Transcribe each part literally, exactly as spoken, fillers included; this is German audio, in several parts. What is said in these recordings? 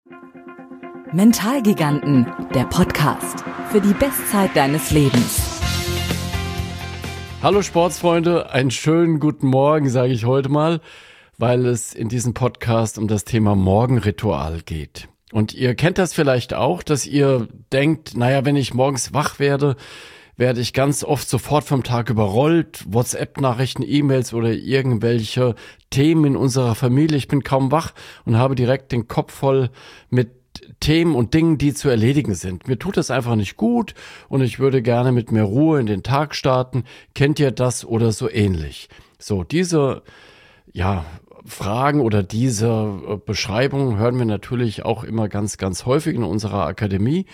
Mentalgiganten, der Podcast für die Bestzeit deines Lebens. Hallo Sportsfreunde, einen schönen guten Morgen, sage ich heute mal, weil es in diesem Podcast um das Thema Morgenritual geht. Und ihr kennt das vielleicht auch, dass ihr denkt, naja, wenn ich morgens wach werde, werde ich ganz oft sofort vom Tag überrollt, WhatsApp-Nachrichten, E-Mails oder irgendwelche Themen in unserer Familie. Ich bin kaum wach und habe direkt den Kopf voll mit Themen und Dingen, die zu erledigen sind. Mir tut das einfach nicht gut und ich würde gerne mit mehr Ruhe in den Tag starten. Kennt ihr das oder so ähnlich? So, diese, ja, Fragen oder diese Beschreibungen hören wir natürlich auch immer ganz, ganz häufig in unserer Akademie.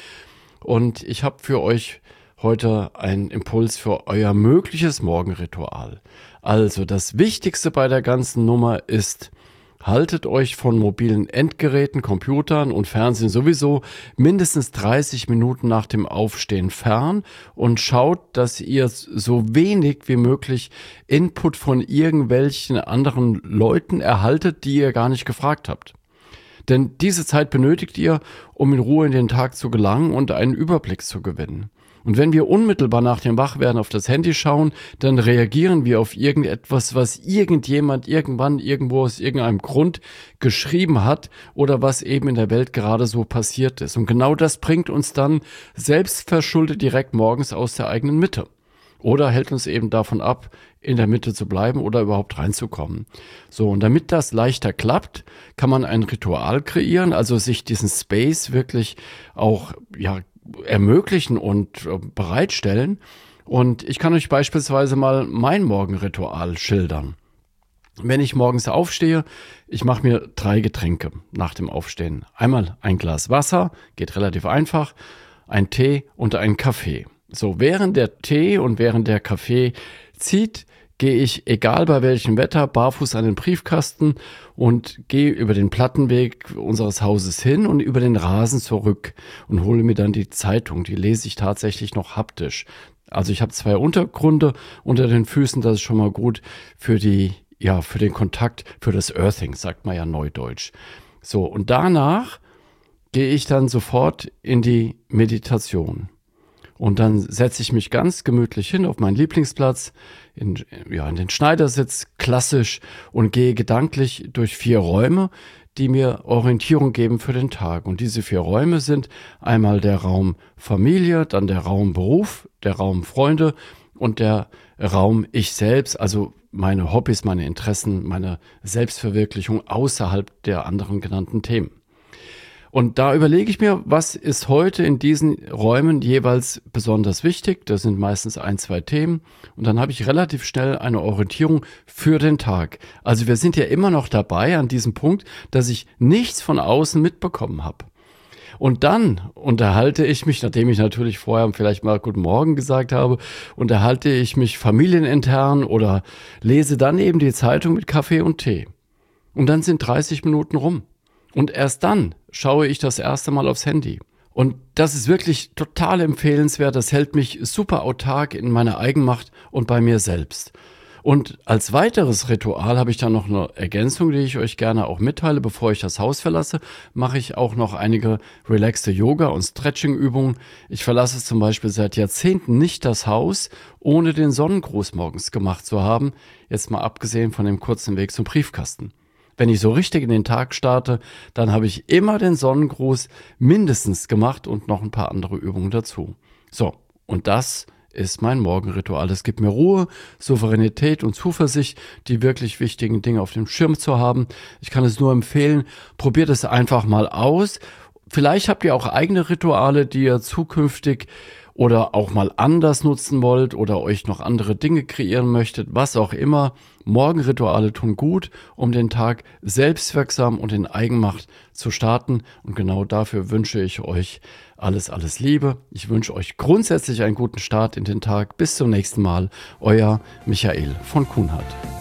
Und ich habe für euch heute einen Impuls für euer mögliches Morgenritual. Also das Wichtigste bei der ganzen Nummer ist: Haltet euch von mobilen Endgeräten, Computern und Fernsehen sowieso mindestens dreißig Minuten nach dem Aufstehen fern und schaut, dass ihr so wenig wie möglich Input von irgendwelchen anderen Leuten erhaltet, die ihr gar nicht gefragt habt. Denn diese Zeit benötigt ihr, um in Ruhe in den Tag zu gelangen und einen Überblick zu gewinnen. Und wenn wir unmittelbar nach dem Wachwerden auf das Handy schauen, dann reagieren wir auf irgendetwas, was irgendjemand irgendwann irgendwo aus irgendeinem Grund geschrieben hat oder was eben in der Welt gerade so passiert ist. Und genau das bringt uns dann selbstverschuldet direkt morgens aus der eigenen Mitte. Oder hält uns eben davon ab, in der Mitte zu bleiben oder überhaupt reinzukommen. So, und damit das leichter klappt, kann man ein Ritual kreieren, also sich diesen Space wirklich auch, ja, ermöglichen und äh, bereitstellen. Und ich kann euch beispielsweise mal mein Morgenritual schildern. Wenn ich morgens aufstehe, ich mache mir drei Getränke nach dem Aufstehen. Einmal ein Glas Wasser, geht relativ einfach, ein Tee und ein Kaffee. So, während der Tee und während der Kaffee zieht, gehe ich, egal bei welchem Wetter, barfuß an den Briefkasten und gehe über den Plattenweg unseres Hauses hin und über den Rasen zurück und hole mir dann die Zeitung. Die lese ich tatsächlich noch haptisch. Also ich habe zwei Untergründe unter den Füßen, das ist schon mal gut für die, ja, für den Kontakt, für das Earthing, sagt man ja neudeutsch. So, und danach gehe ich dann sofort in die Meditation. Und dann setze ich mich ganz gemütlich hin auf meinen Lieblingsplatz, in, ja, in den Schneidersitz, klassisch, und gehe gedanklich durch vier Räume, die mir Orientierung geben für den Tag. Und diese vier Räume sind einmal der Raum Familie, dann der Raum Beruf, der Raum Freunde und der Raum Ich selbst, also meine Hobbys, meine Interessen, meine Selbstverwirklichung außerhalb der anderen genannten Themen. Und da überlege ich mir, was ist heute in diesen Räumen jeweils besonders wichtig. Das sind meistens ein, zwei Themen. Und dann habe ich relativ schnell eine Orientierung für den Tag. Also wir sind ja immer noch dabei an diesem Punkt, dass ich nichts von außen mitbekommen habe. Und dann unterhalte ich mich, nachdem ich natürlich vorher vielleicht mal Guten Morgen gesagt habe, unterhalte ich mich familienintern oder lese dann eben die Zeitung mit Kaffee und Tee. Und dann sind dreißig Minuten rum. Und erst dann schaue ich das erste Mal aufs Handy. Und das ist wirklich total empfehlenswert. Das hält mich super autark in meiner Eigenmacht und bei mir selbst. Und als weiteres Ritual habe ich dann noch eine Ergänzung, die ich euch gerne auch mitteile. Bevor ich das Haus verlasse, mache ich auch noch einige relaxte Yoga- und Stretching-Übungen. Ich verlasse zum Beispiel seit Jahrzehnten nicht das Haus, ohne den Sonnengruß morgens gemacht zu haben. Jetzt mal abgesehen von dem kurzen Weg zum Briefkasten. Wenn ich so richtig in den Tag starte, dann habe ich immer den Sonnengruß mindestens gemacht und noch ein paar andere Übungen dazu. So, und das ist mein Morgenritual. Es gibt mir Ruhe, Souveränität und Zuversicht, die wirklich wichtigen Dinge auf dem Schirm zu haben. Ich kann es nur empfehlen, probiert es einfach mal aus. Vielleicht habt ihr auch eigene Rituale, die ihr zukünftig oder auch mal anders nutzen wollt oder euch noch andere Dinge kreieren möchtet, was auch immer. Morgenrituale tun gut, um den Tag selbstwirksam und in Eigenmacht zu starten. Und genau dafür wünsche ich euch alles, alles Liebe. Ich wünsche euch grundsätzlich einen guten Start in den Tag. Bis zum nächsten Mal. Euer Michael von Kuhnhardt.